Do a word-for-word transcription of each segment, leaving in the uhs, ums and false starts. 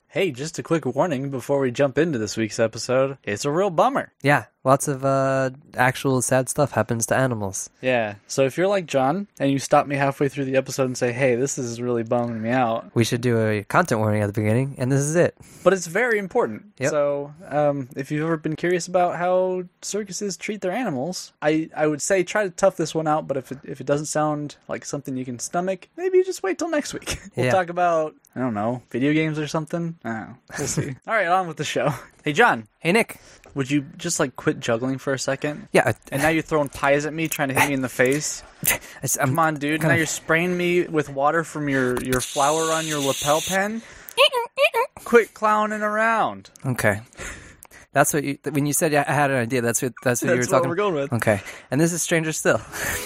Hey, just a quick warning before we jump into this week's episode. It's a real bummer. Yeah, lots of uh, actual sad stuff happens to animals. Yeah, so if you're like John and you stop me halfway through the episode and say, hey, this is really bumming me out. We should do a content warning at the beginning, and this is it. But it's very important. Yep. So um, if you've ever been curious about how circuses treat their animals, I, I would say try to tough this one out, but if it, if it doesn't sound like something you can stomach, maybe you just wait till next week. We'll Yeah. talk about, I don't know, video games or something. I don't know. We'll see. All right, on with the show. Hey, John. Hey, Nick. Would you just, like, quit juggling for a second? Yeah. And now you're throwing pies at me, trying to hit me in the face? It's, I'm, Come on, dude. Now you're spraying me with water from your, your flower on your lapel pen? Quit clowning around. Okay. That's what you, when you said I had an idea, that's what, that's what you were That's what talking we're going with. Okay. And this is Stranger Still.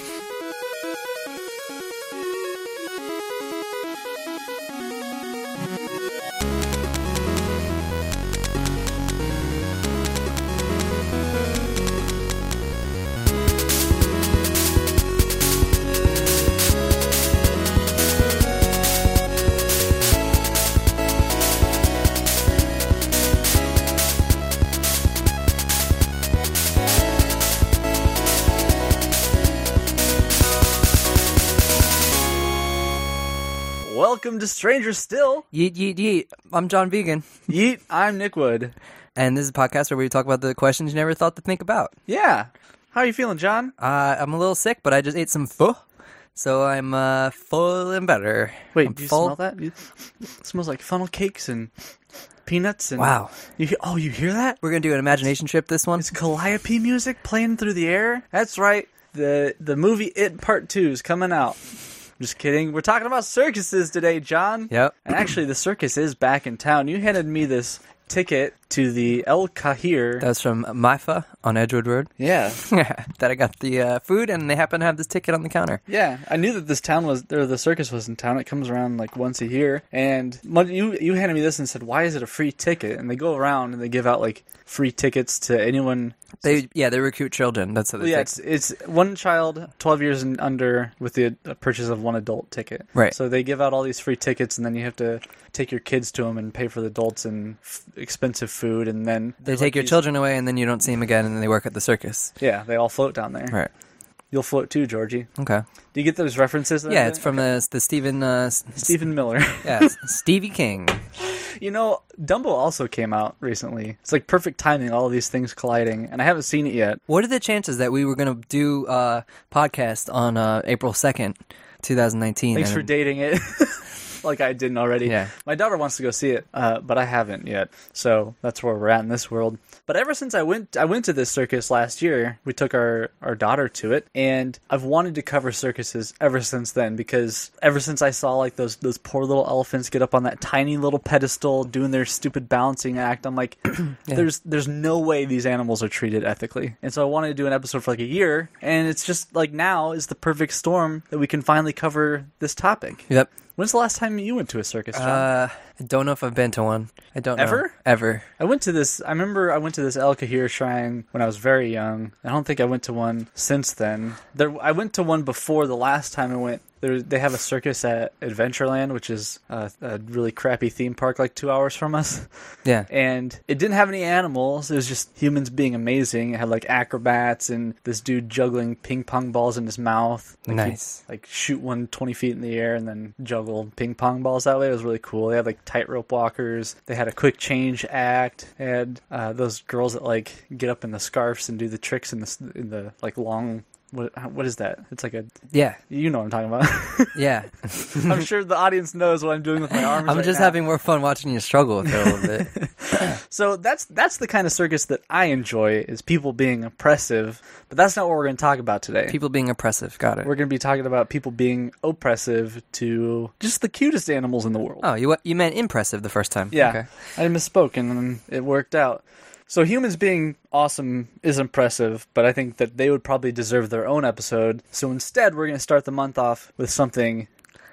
Welcome to Stranger Still. Yeet, yeet, yeet. I'm John Vegan. Yeet, I'm Nick Wood. And this is a podcast where we talk about the questions you never thought to think about. Yeah. How are you feeling, John? Uh, I'm a little sick, but I just ate some pho, so I'm uh, full and better. Wait, I'm do you full. smell that? You- It smells like funnel cakes and peanuts. And Wow. You hear, oh, you hear that? We're going to do an imagination trip this one. It's Calliope music playing through the air. That's right. The the movie It Part two is coming out. Just kidding. We're talking about circuses today, John. Yep. And actually, the circus is back in town. You handed me this ticket to the El Kahir. That was from Maifa on Edgewood Road. Yeah. That I got the uh, food, and they happen to have this ticket on the counter. Yeah, I knew that this town was, or the circus was in town. It comes around like once a year, and mon- you you handed me this and said, "Why is it a free ticket?" And they go around and they give out like free tickets to anyone. They yeah, they recruit children. That's how they Yeah, take. it's it's one child, twelve years and under, with the uh, purchase of one adult ticket. Right. So they give out all these free tickets, and then you have to take your kids to them and pay for the adults and f- expensive food, and then They there's, take like, your these- children away, and then you don't see them again, and then they work at the circus. Yeah, they all float down there. Right. You'll float too, Georgie. Okay. Do you get those references? Yeah, it's from the the Stephen uh, S- Stephen Miller. yeah Stevie King. You know, Dumbo also came out recently. It's like perfect timing, all of these things colliding, and I haven't seen it yet. What are the chances that we were going to do a podcast on uh, April second, twenty nineteen? Thanks and- for dating it. Like I didn't already. Yeah. My daughter wants to go see it, uh, but I haven't yet. So that's where we're at in this world. But ever since I went I went to this circus last year, we took our, our daughter to it, and I've wanted to cover circuses ever since then, because ever since I saw like those those poor little elephants get up on that tiny little pedestal doing their stupid balancing act, I'm like, Yeah. there's there's no way these animals are treated ethically. And so I wanted to do an episode for like a year, and it's just like now is the perfect storm that we can finally cover this topic. Yep. When's the last time you went to a circus, John? Uh, I don't know if I've been to one. I don't know. Ever? Ever. I went to this, I remember I went to this El Kahir shrine when I was very young. I don't think I went to one since then. There, I went to one before the last time I went. There, they have a circus at Adventureland, which is a, a really crappy theme park like two hours from us. Yeah. And it didn't have any animals. It was just humans being amazing. It had like acrobats and this dude juggling ping pong balls in his mouth. Like, Nice. he'd, like shoot one twenty feet in the air and then juggle ping pong balls that way. It was really cool. They had like tightrope walkers. They had a quick change act. They had uh, those girls that like get up in the scarves and do the tricks in the s- in the like long. What what is that? It's like a Yeah. you know what I'm talking about. Yeah. I'm sure the audience knows what I'm doing with my arms. I'm right just now. having more fun watching you struggle with it a little bit. So that's that's the kind of circus that I enjoy, is people being oppressive. But that's not what we're going to talk about today. People being oppressive. Got it. We're going to be talking about people being oppressive to just the cutest animals in the world. Oh, you you meant impressive the first time. Yeah, Okay. I misspoke and then it worked out. So humans being awesome is impressive, but I think that they would probably deserve their own episode. So instead, we're going to start the month off with something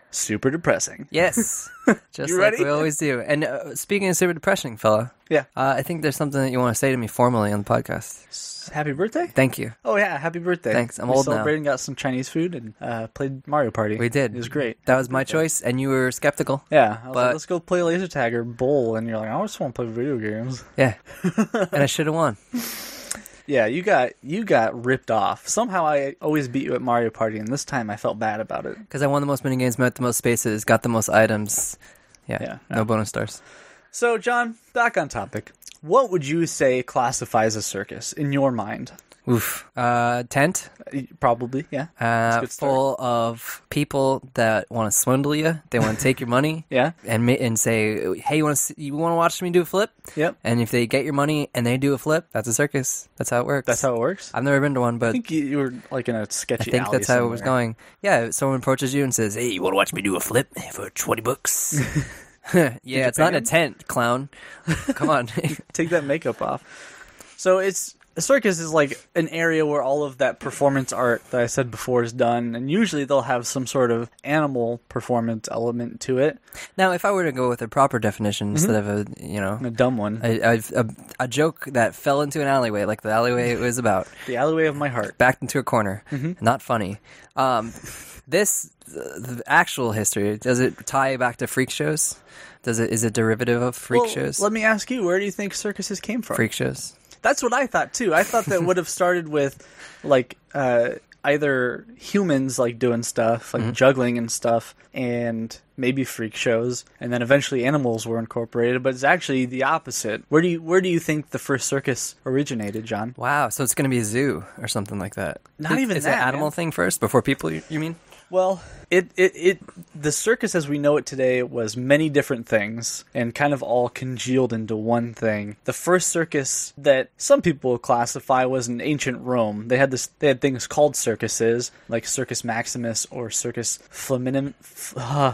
super depressing. Yes. Just You like ready? we always do. And uh, speaking of super depressing, fella, Yeah. uh, I think there's something that you want to say to me formally on the podcast. Happy birthday. Thank you. Oh yeah, happy birthday. Thanks, I'm we old now. celebrated, got some Chinese food, and uh, played Mario Party. We did. It was great. That was my choice, and you were skeptical. Yeah, I was But- like, let's go play laser tag or bowl, and you're like, I just want to play video games. Yeah. And I should have won. Yeah, you got you got ripped off. Somehow I always beat you at Mario Party, and this time I felt bad about it. Because I won the most mini games, met the most spaces, got the most items. Yeah. Yeah. No bonus stars. So, John, back on topic. What would you say classifies a circus in your mind? Oof. Uh, tent. Uh, Probably, yeah. Uh, good start. full of people that want to swindle you. They want to take your money. Yeah. And ma- and say, hey, you want to you want to watch me do a flip? Yep. And if they get your money and they do a flip, that's a circus. That's how it works. That's how it works. I've never been to one, but I think you, you were like in a sketchy I think alley that's how it was somewhere. going. Yeah, if someone approaches you and says, hey, you want to watch me do a flip for twenty bucks? Yeah, it's pay not in a him? tent, clown. Come on. Take that makeup off. So it's a circus is like an area where all of that performance art that I said before is done, and usually they'll have some sort of animal performance element to it. Now, if I were to go with a proper definition instead of a, you know, A dumb one. a, a, a, a joke that fell into an alleyway, like the alleyway it was about, The alleyway of my heart. backed into a corner, Mm-hmm. not funny. Um, this, the, the actual history, does it tie back to freak shows? Does it is it derivative of freak Well, shows? Let me ask you, where do you think circuses came from? Freak shows. That's what I thought too. I thought that would have started with like uh, either humans like doing stuff, like juggling and stuff, and maybe freak shows, and then eventually animals were incorporated. But it's actually the opposite. Where do you where do you think the first circus originated, John? Wow, so it's going to be a zoo or something like that. Not Is- even is that, an animal man. thing first before people? You, you mean? Well, it, it, it the circus as we know it today was many different things and kind of all congealed into one thing. The first circus that some people classify was in ancient Rome. They had this they had things called circuses, like Circus Maximus or Circus Flaminum. F- uh,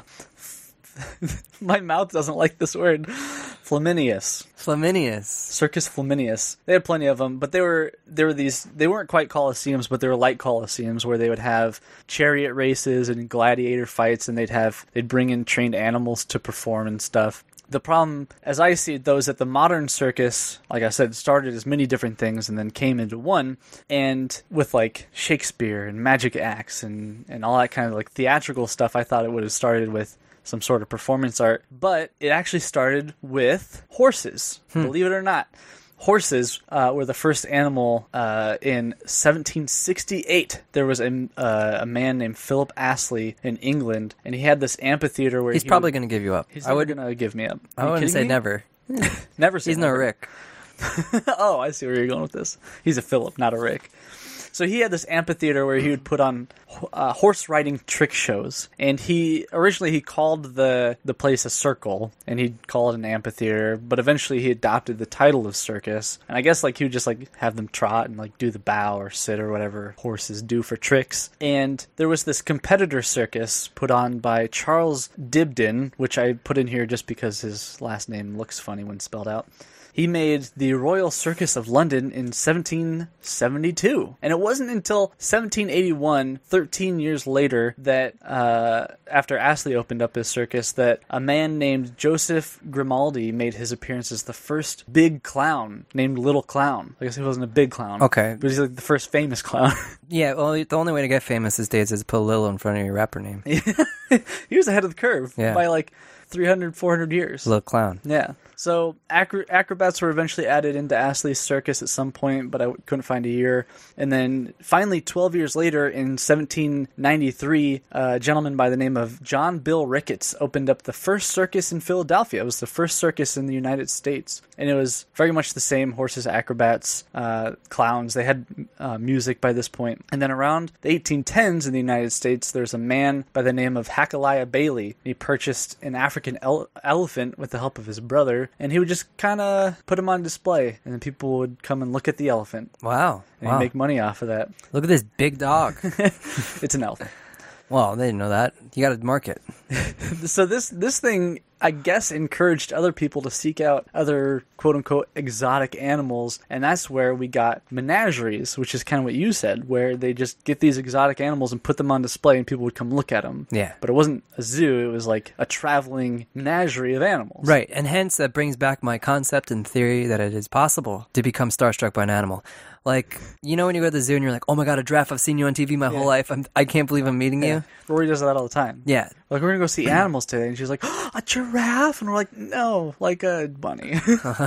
my mouth doesn't like this word. Flaminius. Flaminius. Circus Flaminius. They had plenty of them, but they were they were these. They weren't quite coliseums, but they were like coliseums where they would have chariot races and gladiator fights, and they'd have they'd bring in trained animals to perform and stuff. The problem, as I see it, though, is that the modern circus, like I said, started as many different things and then came into one. And with like Shakespeare and magic acts and and all that kind of like theatrical stuff, I thought it would have started with some sort of performance art, but it actually started with horses, believe it or not. Horses uh, were the first animal uh, in seventeen sixty-eight. There was a, uh, a man named Philip Astley in England, and he had this amphitheater where He's he probably would, going to give you up. he's I never would. gonna give me up. Are I you wouldn't kidding say me? never. Never say He's no never. Rick. Oh, I see where you're going with this. He's a Philip, not a Rick. So he had this amphitheater where he would put on uh, horse riding trick shows, and he originally he called the the place a circle, and he'd call it an amphitheater. But eventually he adopted the title of circus, and I guess like he would just like have them trot and like do the bow or sit or whatever horses do for tricks. And there was this competitor circus put on by Charles Dibdin, which I put in here just because his last name looks funny when spelled out. He made the Royal Circus of London in seventeen seventy-two. And it wasn't until seventeen eighty-one, thirteen years later, that uh, after Astley opened up his circus, that a man named Joseph Grimaldi made his appearance as the first big clown named Little Clown. I guess he wasn't a big clown. Okay. But he's like the first famous clown. Yeah, well, the only way to get famous these days is put Lil in front of your rapper name. He was ahead of the curve Yeah. by like three hundred, four hundred years. Lil Clown. Yeah. So acro- acrobats were eventually added into Astley's circus at some point, but I w- couldn't find a year. And then finally, twelve years later, in seventeen ninety-three, a gentleman by the name of John Bill Ricketts opened up the first circus in Philadelphia. It was the first circus in the United States. And it was very much the same horses, acrobats, uh, clowns. They had uh, music by this point. And then around the eighteen tens in the United States, there's a man by the name of Hacaliah Bailey. He purchased an African ele- elephant with the help of his brother, and he would just kind of put him on display, and then people would come and look at the elephant, Wow. and wow. he'd make money off of that. Look at this big dog. It's an elephant. Well, they didn't know that. You got to market. So this this thing I guess, encouraged other people to seek out other quote-unquote exotic animals, and that's where we got menageries, which is kind of what you said, where they just get these exotic animals and put them on display and people would come look at them. Yeah. But it wasn't a zoo, it was like a traveling menagerie of animals. Right, and hence that brings back my concept and theory that it is possible to become starstruck by an animal. Like, you know when you go to the zoo and you're like, oh my god, a giraffe, I've seen you on T V my Yeah. whole life, I'm, I can't believe I'm meeting Yeah. you. Rory does that all the time. Yeah. Like, we're going to go see animals today. And she's like, oh, a giraffe? And we're like, no, like a bunny.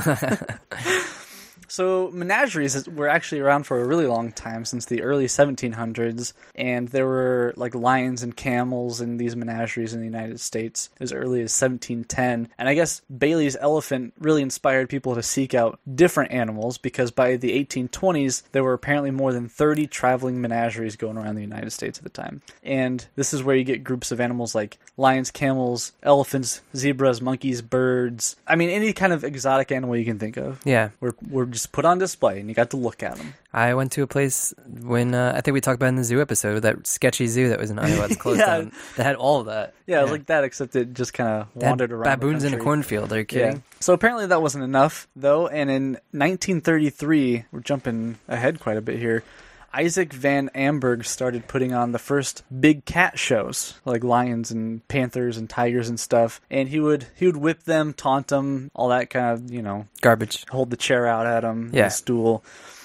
So menageries were actually around for a really long time, since the early seventeen hundreds, and there were like lions and camels in these menageries in the United States as early as seventeen ten. And I guess Bailey's elephant really inspired people to seek out different animals, because by the eighteen twenties there were apparently more than thirty traveling menageries going around the United States at the time. And this is where you get groups of animals like lions, camels, elephants, zebras, monkeys, birds. I mean, any kind of exotic animal you can think of. Yeah. We're, we're just put on display and you got to look at them. I went to a place when, uh, I think we talked about in the zoo episode, that sketchy zoo that was in Iowa that's closed Yeah. down, that had all of that. Yeah, it was like that, except it just kind of They had wandered around. baboons the in a country. cornfield, are you kidding? Yeah. So apparently that wasn't enough, though, and in nineteen thirty-three, we're jumping ahead quite a bit here, Isaac Van Amberg started putting on the first big cat shows, like lions and panthers and tigers and stuff, and he would he would whip them, taunt them, all that kind of, you know, Garbage. hold the chair out at them, Yeah. the stool.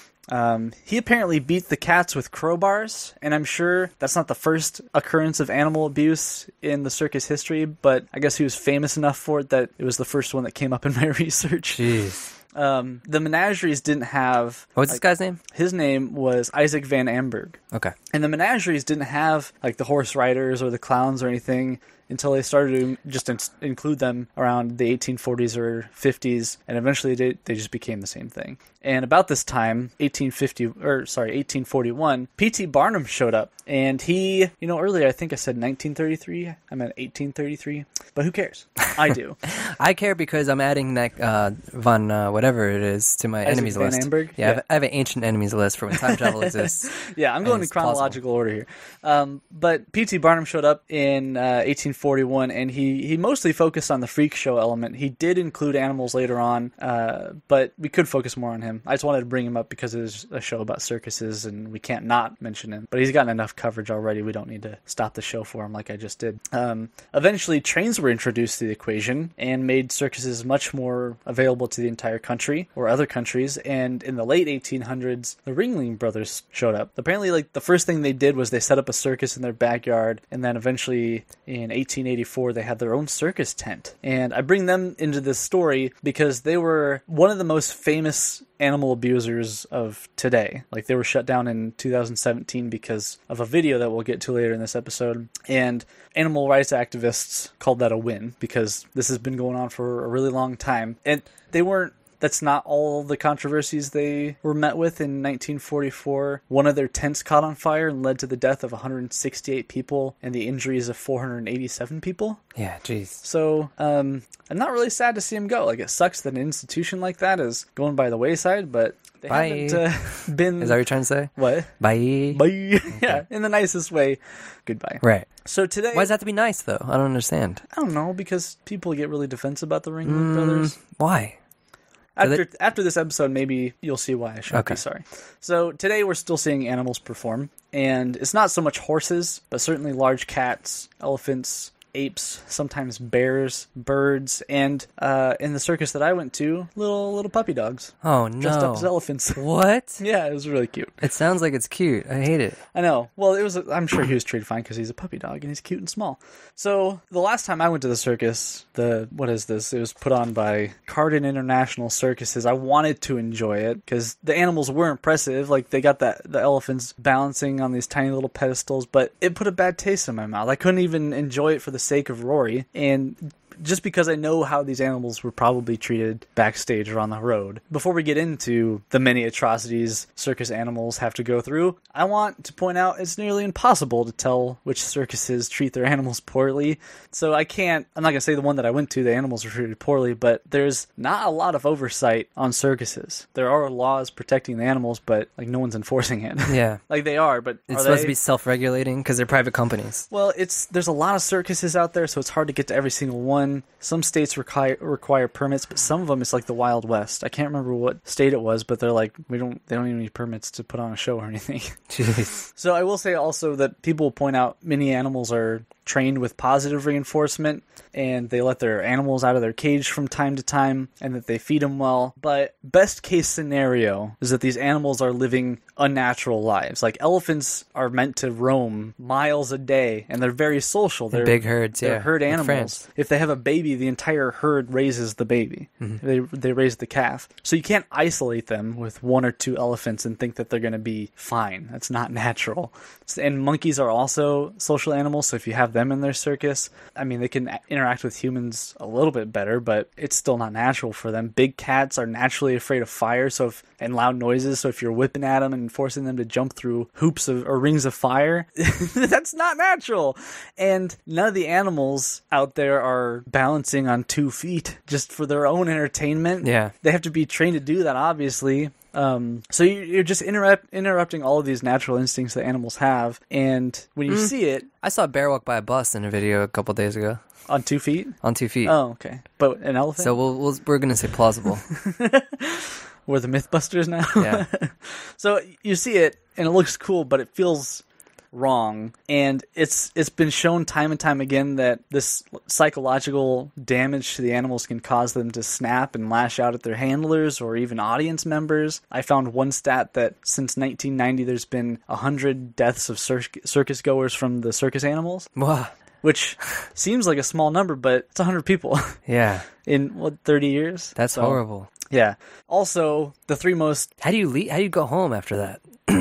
Um, he apparently beat the cats with crowbars, and I'm sure that's not the first occurrence of animal abuse in the circus history, but I guess he was famous enough for it that it was the first one that came up in my research. Jeez. Um, the menageries didn't have... What's like, this guy's name? His name was Isaac Van Amberg. Okay. And the menageries didn't have like the horse riders or the clowns or anything until they started to just in- include them around the eighteen forties or fifties, and eventually they, they just became the same thing. And about this time, eighteen fifty or sorry, eighteen forty-one, P T Barnum showed up, and he, you know, earlier I think I said nineteen thirty-three. I meant eighteen thirty-three, but who cares? I do. I care because I'm adding that uh, Von uh, whatever it is to my Isaac enemies Van list. Amberg? Yeah, I, Yeah. have, I have an ancient enemies list for when time travel exists. Yeah, I'm going in it's chronological order here. Um, but P T Barnum showed up in uh, eighteen forty-one, and he, he mostly focused on the freak show element. He did include animals later on, uh, but we could focus more on him. I just wanted to bring him up because it is a show about circuses, and we can't not mention him. But he's gotten enough coverage already. We don't need to stop the show for him like I just did. Um, eventually, trains were introduced to the equation and made circuses much more available to the entire country or other countries. And in the late eighteen hundreds, the Ringling Brothers showed up. Apparently, like the first thing they did was they set up a circus in their backyard, and then eventually in eighteen eighty-four they had their own circus tent. And I bring them into this story because they were one of the most famous animal abusers of today. Like, they were shut down in two thousand seventeen because of a video that we'll get to later in this episode. And animal rights activists called that a win because this has been going on for a really long time. And they weren't That's not all the controversies they were met with in nineteen forty-four. One of their tents caught on fire and led to the death of one hundred sixty-eight people and the injuries of four hundred eighty-seven people. Yeah, jeez. So, um, I'm not really sad to see him go. Like, it sucks that an institution like that is going by the wayside, but they Bye. haven't uh, been... Is that what you're trying to say? What? Bye. Bye. Yeah, in the nicest way. Goodbye. Right. So today... Why does that have to be nice, though? I don't understand. I don't know, because people get really defensive about the Ringling Mm, Brothers. Why? After after this episode, maybe you'll see why I should Okay. be sorry. So today we're still seeing animals perform, and it's not so much horses, but certainly large cats, elephants, apes, sometimes bears, birds, and uh, in the circus that I went to, little little puppy dogs Oh, no. dressed up as elephants. What? Yeah, it was really cute. It sounds like it's cute. I hate it. I know. Well, it was. I'm sure he was treated fine because he's a puppy dog and he's cute and small. So the last time I went to the circus, the what is this? It was put on by Carden International Circuses. I wanted to enjoy it because the animals were impressive. Like, they got that the elephants balancing on these tiny little pedestals, but it put a bad taste in my mouth. I couldn't even enjoy it for the sake of Rory, and just because I know how these animals were probably treated backstage or on the road. Before we get into the many atrocities circus animals have to go through, I want to point out it's nearly impossible to tell which circuses treat their animals poorly. So I can't, I'm not going to say the one that I went to, the animals were treated poorly, but there's not a lot of oversight on circuses. There are laws protecting the animals, but like no one's enforcing it. Yeah. Like, they are, but It's are supposed they? to be self-regulating because they're private companies. Well, it's there's a lot of circuses out there, so it's hard to get to every single one. one. Some states require require permits, but some of them it's like the Wild West. I can't remember what state it was, but they're like, we don't, they don't even need permits to put on a show or anything. Jeez. So I will say also that people point out many animals are trained with positive reinforcement, and they let their animals out of their cage from time to time, and that they feed them well. But best case scenario is that these animals are living unnatural lives. Like elephants are meant to roam miles a day, and they're very social. They're big herds, they're yeah. herd Like animals. France. If they have a baby, the entire herd raises the baby. Mm-hmm. They they raise the calf. So you can't isolate them with one or two elephants and think that they're going to be fine. That's not natural. And monkeys are also social animals, so if you have them in their circus, I mean, they can interact with humans a little bit better, but it's still not natural for them. Big cats are naturally afraid of fire, so if, and loud noises, so if you're whipping at them and forcing them to jump through hoops of, or rings of fire, that's not natural. And none of the animals out there are balancing on two feet just for their own entertainment. Yeah. They have to be trained to do that, obviously. Um, so you- you're just interrupt, interrupting all of these natural instincts that animals have, and when you Mm. see it I saw a bear walk by a bus in a video a couple days ago on two feet, on two feet. oh, okay, but an elephant. So we'll, we'll we're gonna say plausible. We're the MythBusters now. Yeah. So you see it, and it looks cool, but it feels wrong. And it's it's been shown time and time again that this psychological damage to the animals can cause them to snap and lash out at their handlers or even audience members. I found one stat that since nineteen ninety, there's been one hundred deaths of cir- circus goers from the circus animals, Wow. which seems like a small number, but it's one hundred people Yeah. in, what, thirty years? That's So, horrible. Yeah. Also, the three most How do you leave, how do you go home after that?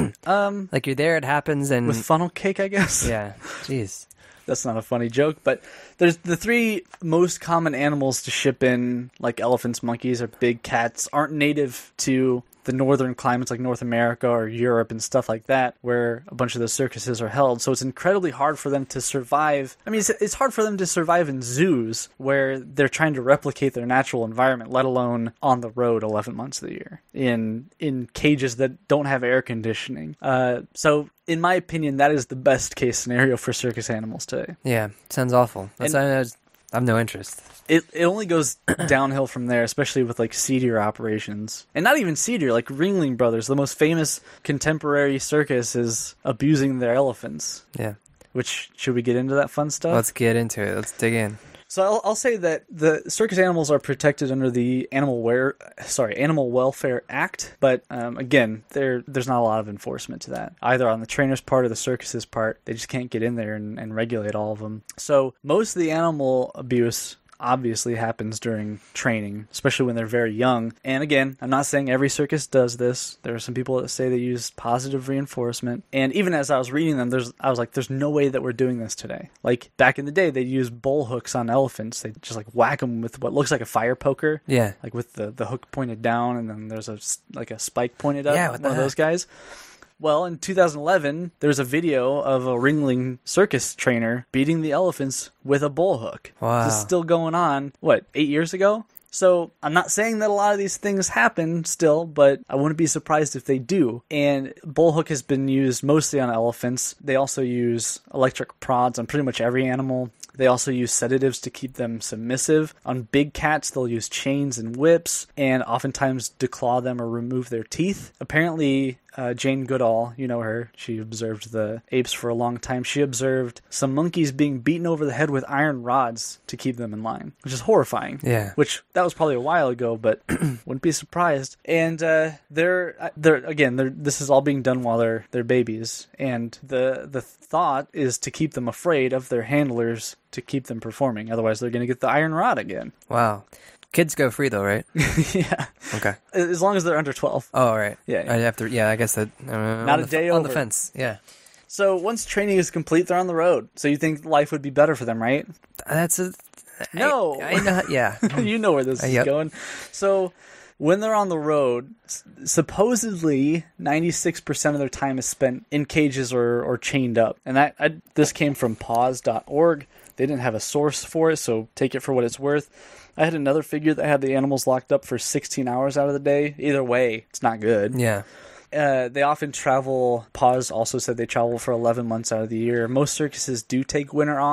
um Like you're there, it happens, and with funnel cake, I guess. yeah. Jeez. That's not a funny joke, but there's the three most common animals to ship in, like elephants, monkeys, or big cats, aren't native to the northern climates like North America or Europe and stuff like that, where a bunch of the circuses are held. So it's incredibly hard for them to survive. I mean, it's, it's hard for them to survive in zoos where they're trying to replicate their natural environment, let alone on the road eleven months of the year in in cages that don't have air conditioning. Uh, so in my opinion, that is the best case scenario for circus animals today. Yeah. Sounds awful. That's And- I, I, just- I have no interest. It it only goes downhill from there, especially with like Sea Deer operations. And not even Sea Deer, like Ringling Brothers, the most famous contemporary circus, is abusing their elephants. Yeah. Which, should we get into that fun stuff? Let's get into it. Let's dig in. So I'll, I'll say that the circus animals are protected under the Animal Wear, sorry, Animal Welfare Act, but um, again, there there's not a lot of enforcement to that, either on the trainer's part or the circus's part. They just can't get in there and, and regulate all of them. So most of the animal abuse obviously happens during training, especially when they're very young. And again, I'm not saying every circus does this. There are some people that say they use positive reinforcement. And even as I was reading them, there's I was like, there's no way that we're doing this today. Like back in the day, they'd use bull hooks on elephants. They just like whack them with what looks like a fire poker. Yeah. Like with the, the hook pointed down, and then there's a s- like a spike pointed up. Yeah, what the one of those heck? guys. Well, in two thousand eleven, there's a video of a Ringling circus trainer beating the elephants with a bull hook. Wow. This is still going on, what, eight years ago? So I'm not saying that a lot of these things happen still, but I wouldn't be surprised if they do. And bullhook has been used mostly on elephants. They also use electric prods on pretty much every animal. They also use sedatives to keep them submissive. On big cats, they'll use chains and whips, and oftentimes declaw them or remove their teeth. Apparently, uh, Jane Goodall, you know her, she observed the apes for a long time. She observed some monkeys being beaten over the head with iron rods to keep them in line, which is horrifying. Yeah. Which, that was probably a while ago, but wouldn't be surprised. And uh, they're, uh, they're again, they're, this is all being done while they're, they're babies. And the the thought is to keep them afraid of their handlers to keep them performing. Otherwise, they're going to get the iron rod again. Wow. Kids go free though, right? Yeah. Okay. As long as they're under twelve. Oh, all right. Yeah. I have to. Yeah, I guess that. Uh, Not on a the, day on over. the fence. Yeah. So once training is complete, they're on the road. So you think life would be better for them, right? That's a. No. I, I know. Yeah. You know where this Uh, is yep. going. So when they're on the road, s- supposedly ninety-six percent of their time is spent in cages or, or chained up. And that I, this came from paws dot org. They didn't have a source for it, so take it for what it's worth. I had another figure that had the animals locked up for sixteen hours out of the day. Either way, it's not good. Yeah. Uh, they often travel, Paws also said they travel for eleven months out of the year. Most circuses do take winter off.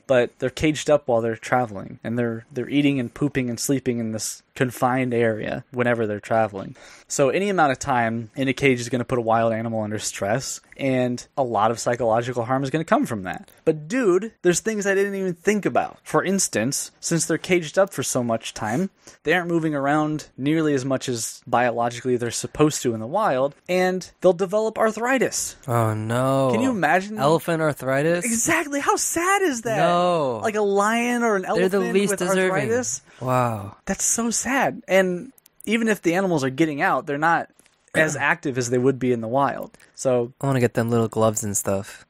but they're caged up while they're traveling, and they're they're eating and pooping and sleeping in this confined area whenever they're traveling. So any amount of time in a cage is going to put a wild animal under stress, and a lot of psychological harm is going to come from that. But dude, there's things I didn't even think about. For instance, since they're caged up for so much time, they aren't moving around nearly as much as biologically they're supposed to in the wild, and they'll develop arthritis. Oh no. Can you imagine? Elephant arthritis? Exactly. How sad is that? No. Like a lion or an They're elephant the least with deserving. arthritis? Wow. That's so sad. And even if the animals are getting out, they're not as active as they would be in the wild. So I want to get them little gloves and stuff.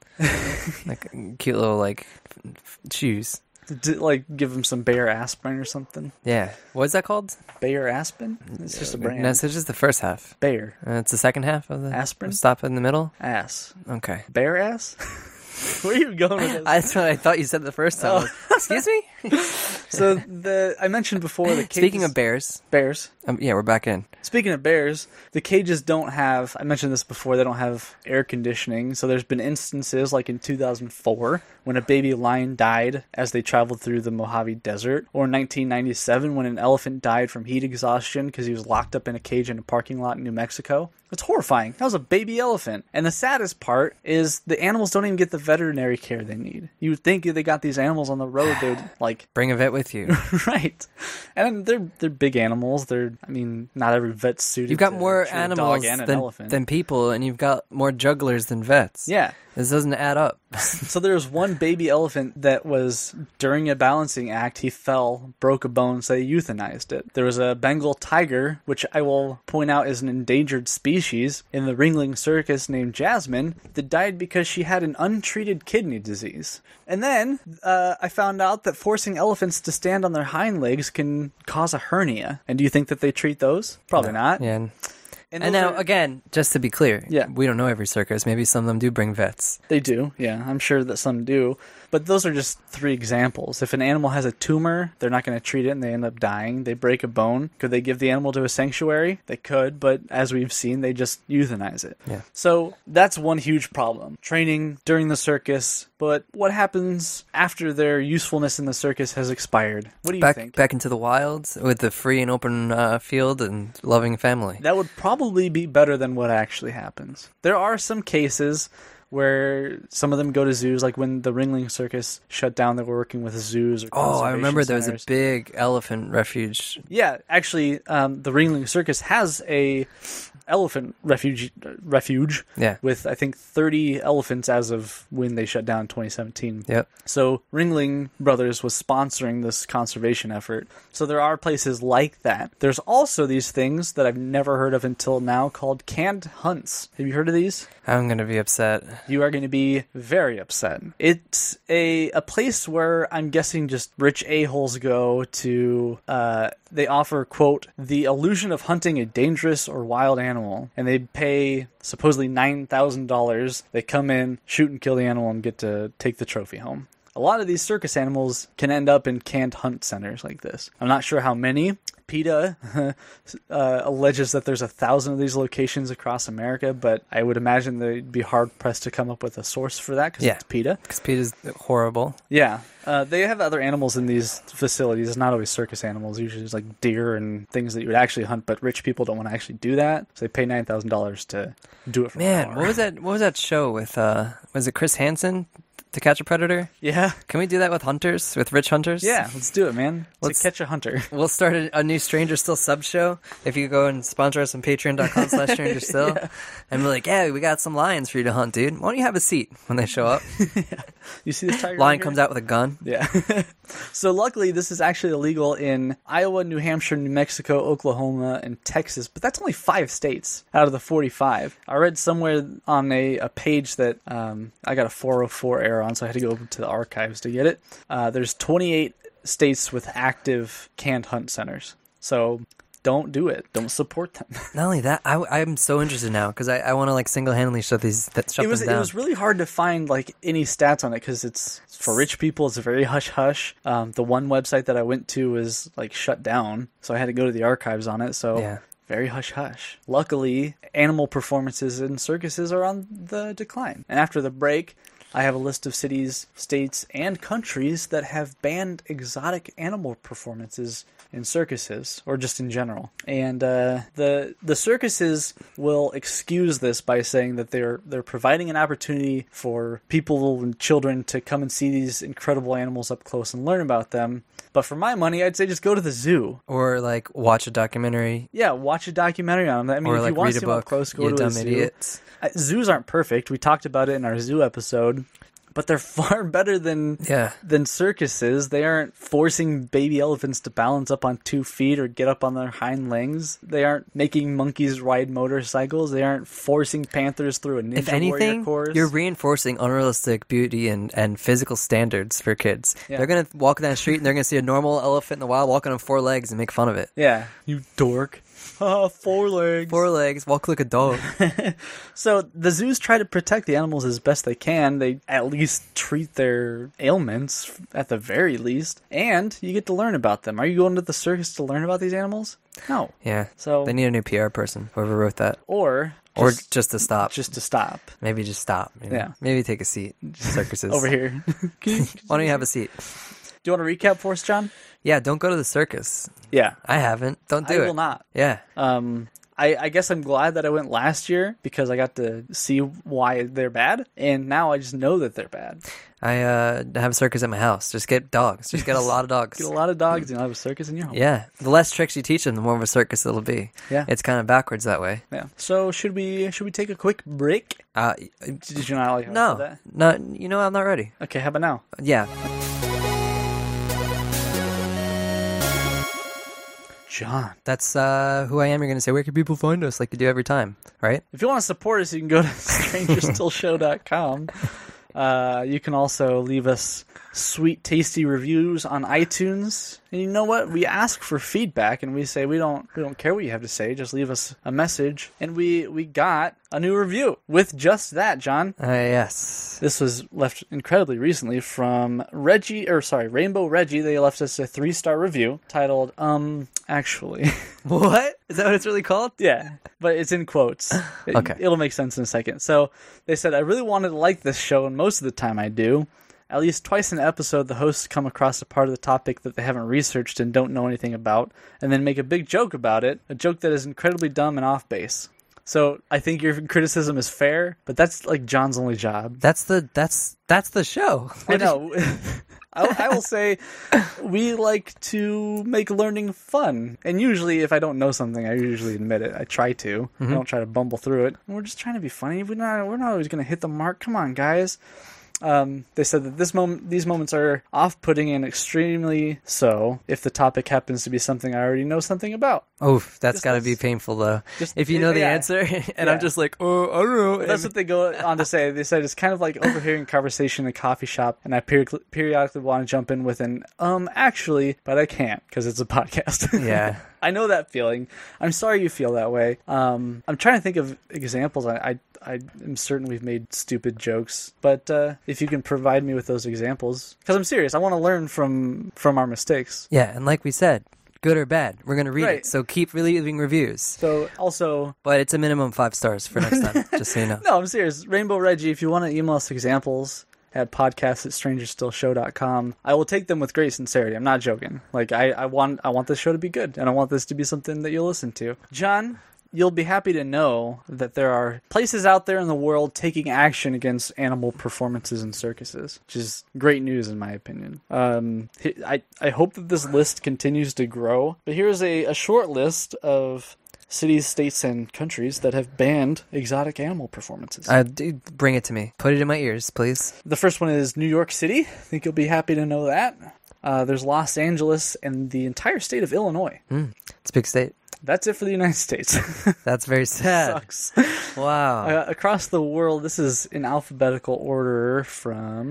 Like cute little like f- shoes. d- like give them some Bayer aspirin or something. Yeah. What's that called? Bayer aspirin? It's just a brand. No, it's just the first half. Bayer. Uh, it's the second half of the Aspirin? Stop in the middle. Ass. Okay. Bayer ass? Where are you going with this? That's what I thought you said the first time. Oh. Excuse me? So the I mentioned before the cages, Speaking of bears, bears. um, yeah, we're back in. Speaking of bears, the cages don't have, I mentioned this before, they don't have air conditioning. So there's been instances like in two thousand four when a baby lion died as they traveled through the Mojave Desert, or in nineteen ninety-seven when an elephant died from heat exhaustion because he was locked up in a cage in a parking lot in New Mexico. It's horrifying. That was a baby elephant. And the saddest part is the animals don't even get the veterinary care they need. You would think if they got these animals on the road, they would, like... Bring a vet with you. Right. And they're they're big animals. They're, I mean, not every vet's suited You've got to more treat a animals dog and an than, elephant. than people, and you've got more jugglers than vets. Yeah. This doesn't add up. So there was one baby elephant that was, during a balancing act, he fell, broke a bone, so they euthanized it. There was a Bengal tiger, which I will point out is an endangered species, in the Ringling Circus named Jasmine, that died because she had an untreated kidney disease. And then uh, I found out that forcing elephants to stand on their hind legs can cause a hernia. And do you think that they treat those? Probably not. Yeah. And, And those now, are- again, just to be clear, Yeah. we don't know every circus. Maybe some of them do bring vets. They do, yeah. I'm sure that some do. But those are just three examples. If an animal has a tumor, they're not going to treat it and they end up dying. They break a bone. Could they give the animal to a sanctuary? They could, but as we've seen, they just euthanize it. Yeah. So that's one huge problem. Training during the circus, but what happens after their usefulness in the circus has expired? What do you Back think? back into the wilds with the free and open uh, field and loving family. That would probably be better than what actually happens. There are some cases where some of them go to zoos, like when the Ringling Circus shut down, they were working with zoos or Oh, I remember there was a centers. big elephant refuge. Yeah, actually, um, the Ringling Circus has a elephant refuge refuge Yeah. with, I think, thirty elephants as of when they shut down in twenty seventeen. Yep. So Ringling Brothers was sponsoring this conservation effort. So there are places like that. There's also these things that I've never heard of until now called canned hunts. Have you heard of these? I'm going to be upset. You are going to be very upset. It's a a place where I'm guessing just rich a-holes go to, uh, they offer, quote, the illusion of hunting a dangerous or wild animal. And they pay supposedly nine thousand dollars. They come in, shoot and kill the animal, and get to take the trophy home. A lot of these circus animals can end up in canned hunt centers like this. I'm not sure how many. PETA uh, alleges that there's a thousand of these locations across America, but I would imagine they'd be hard-pressed to come up with a source for that because Yeah. it's PETA. Because Peter's horrible. Yeah. Uh, they have other animals in these facilities. It's not always circus animals. Usually it's like deer and things that you would actually hunt, but rich people don't want to actually do that. So they pay nine thousand dollars to do it from Man, afar. what was that? What was that show with? Uh, was it Chris Hansen, To Catch a Predator? Yeah. Can we do that with hunters, with rich hunters? Yeah, let's do it, man. Let's- to catch a hunter. We'll start a, a new Stranger Still sub show. If you go and sponsor us on patreon.com slash Stranger Still, and we're like, yeah, we got some lions for you to hunt, dude. Why don't you have a seat when they show up? You see this tiger? Lion right here? comes out with a gun. Yeah. So luckily, this is actually illegal in Iowa, New Hampshire, New Mexico, Oklahoma, and Texas. But that's only five states out of the forty-five. I read somewhere on a, a page that um, I got a four oh four error on, so I had to go over to the archives to get it. Uh, there's twenty-eight states with active canned hunt centers. So don't do it. Don't support them. Not only that, I, I'm so interested now because I, I want to like single handedly shut these that shut It was them it down. was really hard to find like any stats on it because it's for rich people. It's very hush hush. Um, the one website that I went to was like shut down, so I had to go to the archives on it. So Yeah. very hush hush. Luckily, animal performances in circuses are on the decline. And after the break, I have a list of cities, states, and countries that have banned exotic animal performances in circuses, or just in general. And uh, the the circuses will excuse this by saying that they're they're providing an opportunity for people and children to come and see these incredible animals up close and learn about them. But for my money, I'd say just go to the zoo. Or like watch a documentary. Yeah, watch a documentary on them. I mean, or if like you want read to a see them up book. close, go You to dumb a zoo. idiots. Uh, Zoos aren't perfect. We talked about it in our zoo episode. But they're far better than Yeah. than circuses. They aren't forcing baby elephants to balance up on two feet or get up on their hind legs. They aren't making monkeys ride motorcycles. They aren't forcing panthers through a ninja If warrior anything, course. you're reinforcing unrealistic beauty and, and physical standards for kids. Yeah. They're going to walk down the street and they're going to see a normal elephant in the wild walking on four legs and make fun of it. Yeah, you dork. Ah, four legs. Four legs, walk like a dog. So the zoos try to protect the animals as best they can. They at least treat their ailments at the very least, and you get to learn about them. Are you going to the circus to learn about these animals? No. Yeah. So They need a new P R person, whoever wrote that. or Or just, just to stop. just to stop Maybe just stop. you know? Yeah. Maybe take a seat. Circuses. over here. Can you- Why don't you have a seat? Do you want to recap for us, John? Yeah, don't go to the circus. Yeah, I haven't. Don't do I it. will not. Yeah. Um, I, I guess I'm glad that I went last year because I got to see why they're bad, and now I just know that they're bad. I uh, have a circus at my house. Just get dogs. Just get a lot of dogs. Get a lot of dogs, and you'll have a circus in your home. Yeah. The less tricks you teach them, the more of a circus it'll be. Yeah. It's kind of backwards that way. Yeah. So should we should we take a quick break? Uh, Did you not like how I said no. that? No. You know, I'm not ready. Okay, how about now? Yeah. John. That's uh, who I am. You're going to say, where can people find us? Like you do every time, right? If you want to support us, you can go to stranger still show dot com. Uh, you can also leave us sweet, tasty reviews on iTunes. And you know what? We ask for feedback, and we say we don't we don't care what you have to say. Just leave us a message. And we we got a new review with just that, John. Uh, yes. This was left incredibly recently from Reggie, or sorry, Rainbow Reggie. They left us a three star review titled "Um, actually." What? Is that what it's really called? Yeah, but it's in quotes. It, Okay. It'll make sense in a second. So they said, I really wanted to like this show, and most of the time I do. At least twice an episode, the hosts come across a part of the topic that they haven't researched and don't know anything about, and then make a big joke about it, a joke that is incredibly dumb and off base. So I think your criticism is fair, but that's like John's only job. That's the that's that's the show. I know. I, I will say we like to make learning fun. And usually if I don't know something, I usually admit it. I try to. Mm-hmm. I don't try to bumble through it. And we're just trying to be funny. We're not, we're not always going to hit the mark. Come on, guys. Um, they said that this moment, these moments are off-putting and extremely so if the topic happens to be something I already know something about. Oh, that's Just got to this- be painful though. just- If you know the yeah. answer, and Yeah. I'm just like, oh, I don't know. That's what they go on to say. They said it's kind of like overhearing conversation in a coffee shop, and I period- periodically want to jump in with an um actually, but I can't because it's a podcast. Yeah. I know that feeling. I'm sorry you feel that way. Um, I'm trying to think of examples. I, I I am certain we've made stupid jokes, but uh, if you can provide me with those examples, because I'm serious, I want to learn from from our mistakes. Yeah, and like we said, good or bad, we're gonna read Right. it. So keep leaving reviews. So also, But it's a minimum five stars for next time, just so you know. no, I'm serious. Rainbow Reggie, if you want to email us examples at podcast at stranger still show dot com, I will take them with great sincerity. I'm not joking. Like I, I want I want this show to be good, and I want this to be something that you'll listen to. John, you'll be happy to know that there are places out there in the world taking action against animal performances in circuses, which is great news in my opinion. Um, I, I hope that this list continues to grow, but here's a, a short list of cities, states, and countries that have banned exotic animal performances. Uh, d- bring it to me. Put it in my ears, please. The first one is New York City. I think you'll be happy to know that. Uh, there's Los Angeles and the entire state of Illinois. Mm, it's a big state. That's it for the United States. That's very sad. Sucks. Wow. Uh, across the world, this is in alphabetical order from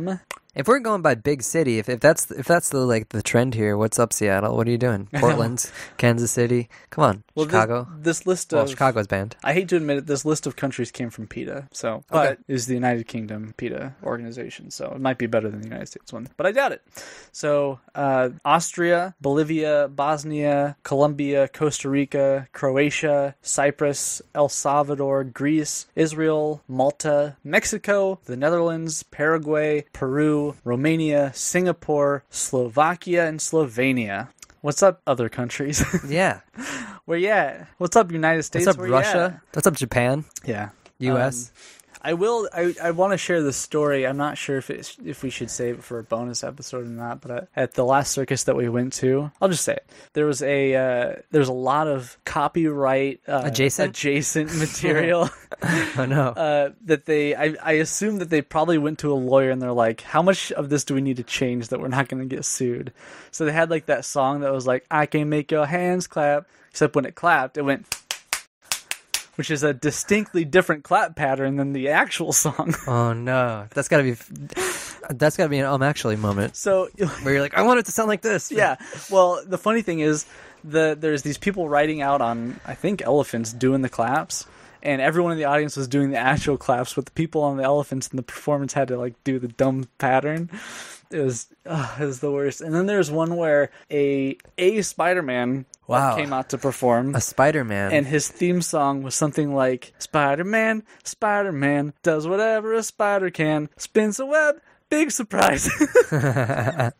If we're going by big city, if, if that's if that's the like the trend here, what's up, Seattle? What are you doing? Portland, Kansas City. Come on, Well, Chicago. This, this list well, of Chicago's banned. I hate to admit it, this list of countries came from PETA, so but is the United Kingdom PETA organization, so it might be better than the United States one, but I doubt it. So uh, Austria, Bolivia, Bosnia, Colombia, Costa Rica, Croatia, Cyprus, El Salvador, Greece, Israel, Malta, Mexico, the Netherlands, Paraguay, Peru, Romania, Singapore, Slovakia, and Slovenia. What's up, other countries? Yeah. Where you at? What's up, United States? What's up, Where you Russia? What's up, Japan? at? Yeah. U S? Um, I will. I, I want to share this story. I'm not sure if it's, if we should save it for a bonus episode or not. But I, at the last circus that we went to, I'll just say it. There was a uh, there's a lot of copyright uh, Adjacent? adjacent material Oh no. uh, that they. I, I assume that they probably went to a lawyer and they're like, how much of this do we need to change that we're not going to get sued? So they had like that song that was like, I can make your hands clap. Except when it clapped, it went. Which is a distinctly different clap pattern than the actual song. Oh no. That's gotta be. That's gotta be an um actually moment So, where you're like, I want it to sound like this. yeah. Well, the funny thing is, the there's these people riding out on, I think, elephants doing the claps, and everyone in the audience was doing the actual claps, but the people on the elephants in the performance had to like do the dumb pattern. It was, uh, it was the worst. And then there's one where a a Spider-Man Wow. came out to perform. A Spider-Man. And his theme song was something like, Spider-Man, Spider-Man, does whatever a spider can, spins a web, big surprise. uh,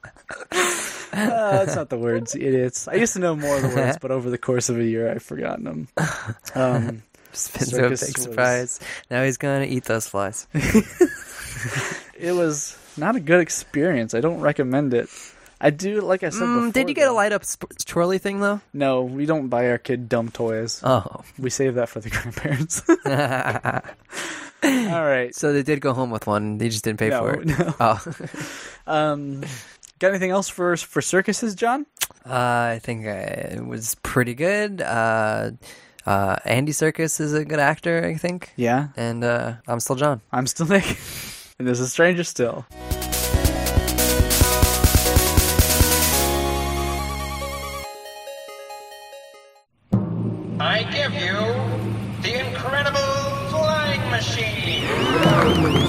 that's not the words, idiots. I used to know more of the words, but over the course of a year, I've forgotten them. Um, Spins a big circus was- surprise. Now he's gonna eat those flies. it was not a good experience. I don't recommend it. I do, like I said before. Mm, did you get a though. light up sp- twirly thing though? No, we don't buy our kid dumb toys. Oh. We save that for the grandparents. All right. So they did go home with one. They just didn't pay No, for it. no. Oh. Um, got anything else for for circuses, John? Uh, I think uh, it was pretty good. Uh, uh, Andy Serkis is a good actor, I think. Yeah. And uh, I'm still John. I'm still Nick. And this is Stranger Still. I give you the incredible flying machine.